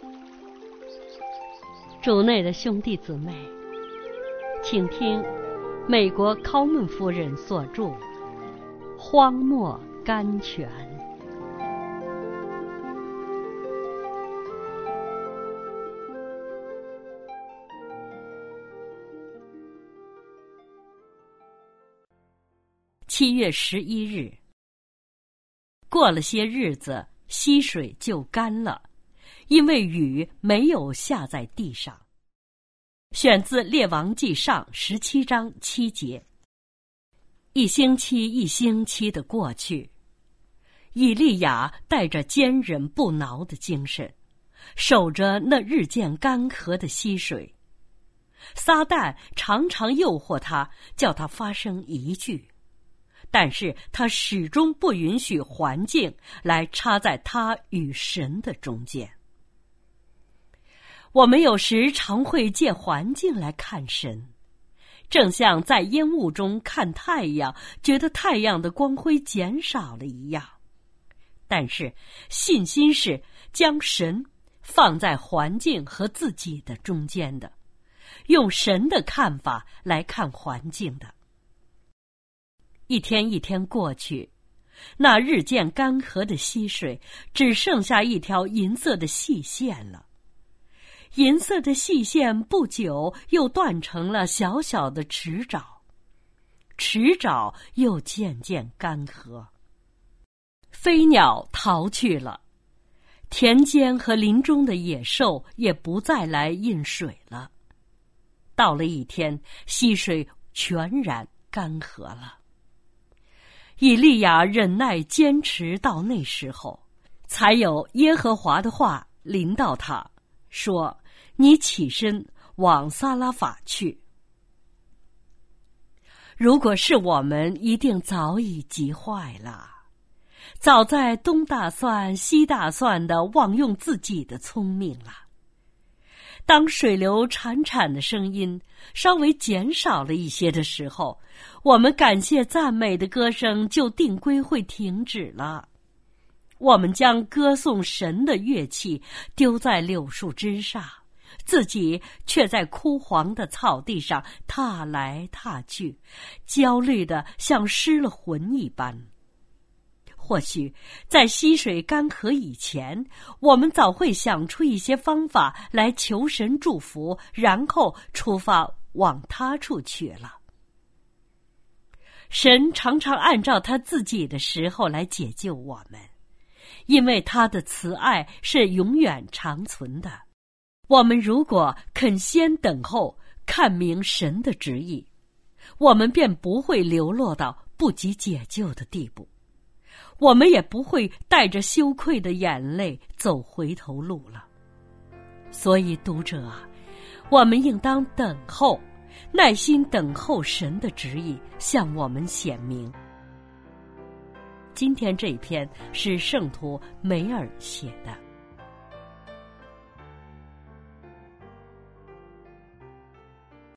主内的兄弟姊妹，请听美国考门夫人所著《荒漠甘泉》。7月11日，过了些日子，溪水就干了，因为雨没有下在地上。选自《列王纪上》17章7节。一星期的过去，以利亚带着坚忍不挠的精神，守着那日渐干涸的溪水。撒旦常常诱惑他，叫他发生疑惧，但是他始终不允许环境来插在他与神的中间。我们有时常会借环境来看神，正像在烟雾中看太阳，觉得太阳的光辉减少了一样。但是信心是将神放在环境和自己的中间的，用神的看法来看环境的。一天一天过去，那日渐干涸的溪水只剩下一条银色的细线了。银色的细线不久又断成了小小的池沼，池沼又渐渐干涸。飞鸟逃去了，田间和林中的野兽也不再来饮水了。到了一天，溪水全然干涸了。以利亚忍耐坚持到那时候，才有耶和华的话临到他，说：你起身往撒拉法去。如果是我们，一定早已急坏了，早在东打算西打算的妄用自己的聪明了。当水流潺潺的声音稍微减少了一些的时候，我们感谢赞美的歌声就定规会停止了。我们将歌颂神的乐器丢在柳树枝上，自己却在枯黄的草地上踏来踏去，焦虑的像失了魂一般。或许在溪水干涸以前，我们早会想出一些方法来求神祝福，然后出发往他处去了。神常常按照他自己的时候来解救我们，因为他的慈爱是永远长存的。我们如果肯先等候看明神的旨意，我们便不会流落到不及解救的地步，我们也不会带着羞愧的眼泪走回头路了。所以读者啊，我们应当等候，耐心等候神的旨意向我们显明。今天这一篇是圣徒梅尔写的。